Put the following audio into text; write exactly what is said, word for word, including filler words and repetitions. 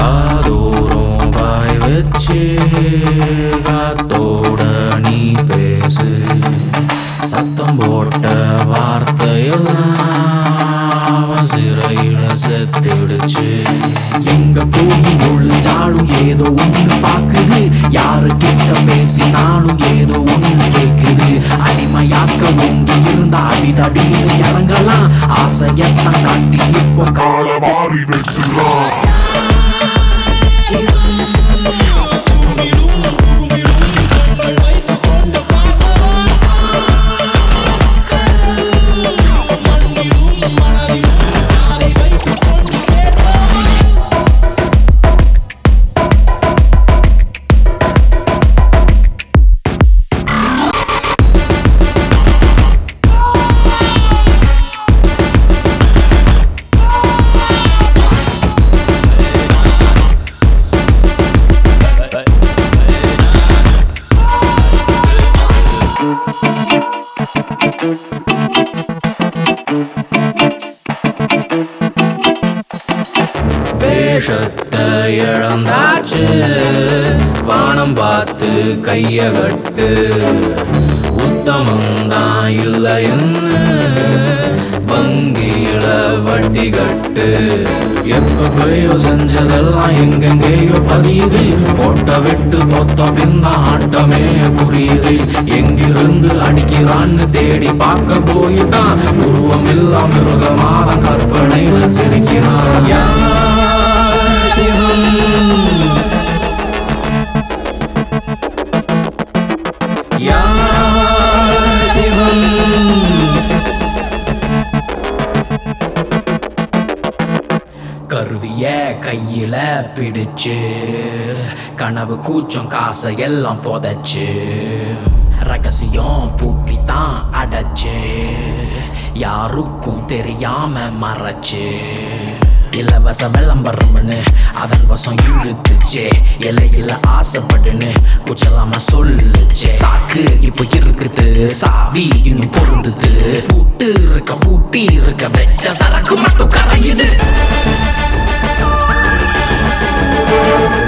காதோறும் வாய் வச்சு காத்தோட நீ பேசு. சத்தம் போட்ட வார்த்தையெல்லாம் சிறையில செத்திடுச்சு. எங்க போய் ஒழிஞ்சாலும் ஏதோ ஒண்ணு பாக்குது, யாரு கிட்ட பேசினாலும் ஏதோ ஒண்ணு கேக்குது. அடிமையாக்க ஓங்கி இருந்தா அடிதடின்னு இறங்கலாம், ஆசையத்தான் காட்டி இப்ப கால மாறி வெட்டுலாம். வேஷத்தை இழந்தாச்சு, வானம் பார்த்து கைய கட்டு. உத்தமந்தான் இல்லைன்னு வங்கியில வட்டி கட்டு. எப்பயோ செஞ்சதெல்லாம் எங்கெங்கேயோ பதியுது, போட்ட விட்டு தொத்த பின்ன ஆட்டமே புரியுது. எங்கிருந்து அடிக்கிறான்னு தேடி பார்க்க போய்தான் உருவம் இல்லா மிருகமான கற்பனையில சிரிக்கிறான். கருவிய கையில பிடிச்சு, கனவு கூச்சம் காசை எல்லாம் புதைச்சு, ரகசியம் பூட்டித்தான் அடைச்சு, யாருக்கும் தெரியாம மறைச்சு. இலவச விளம்பரம்னு அதன் வசம் இழுத்துச்சே, இலையில ஆசைப்படுன்னு கூச்சலாம சொல்லுச்சே. சாக்கு இப்ப இருக்குது, சாவி இன்னும் பொருந்துது. பூட்டு இருக்க பூட்டி இருக்க வச்ச சரக்கு மட்டும் கரையுது.